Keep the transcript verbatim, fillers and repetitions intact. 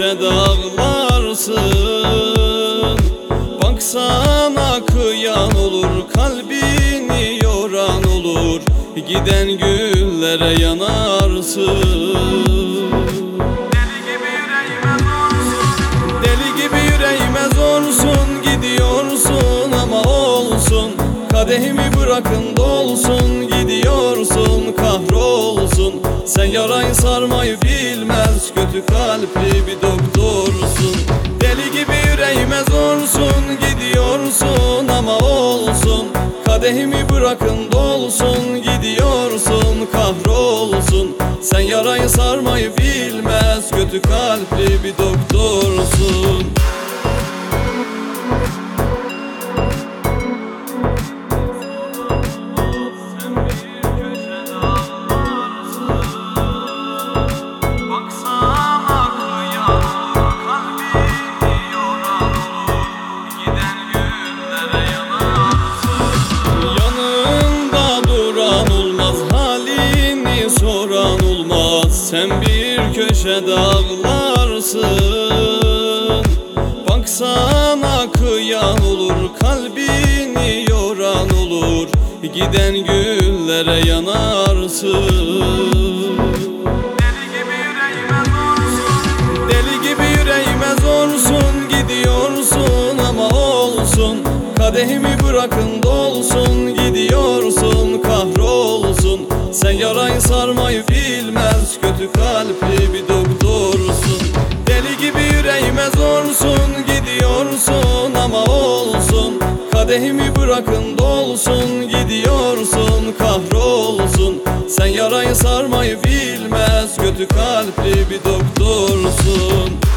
köşede ağlarsın. Baksana kıyan olur, kalbini yoran olur, giden güllere yanarsın. Deli gibi yüreğime zorsun, gidiyorsun ama olsun. Kadehimi bırakın dolsun, gidiyorsun kahrolsun. Sen yarayı sarmayı bilmez, kötü kalpli bir doktorsun. Deli gibi yüreğime zorsun, gidiyorsun ama olsun. Kadehimi bırakın dolsun, gidiyorsun kahrolsun. Sen yarayı sarmayı bilmez, kötü kalpli bir doktorsun. Soran olmaz, sen bir köşede ağlarsın. Baksana kıyan olur, kalbini yoran olur, giden güllere yanarsın. Deli gibi yüreğime zorsun, deli gibi yüreğime zorsun, gidiyorsun ama olsun. Kadehimi bırakın dolsun, gidiyorsun kahrolsun. Sen yarayı sarmayı bilmez, kötü kalpli bir doktorsun. Deli gibi yüreğime zorsun, gidiyorsun ama olsun. Kadehimi bırakın dolsun, gidiyorsun kahrolsun. Sen yarayı sarmayı bilmez, kötü kalpli bir doktorsun.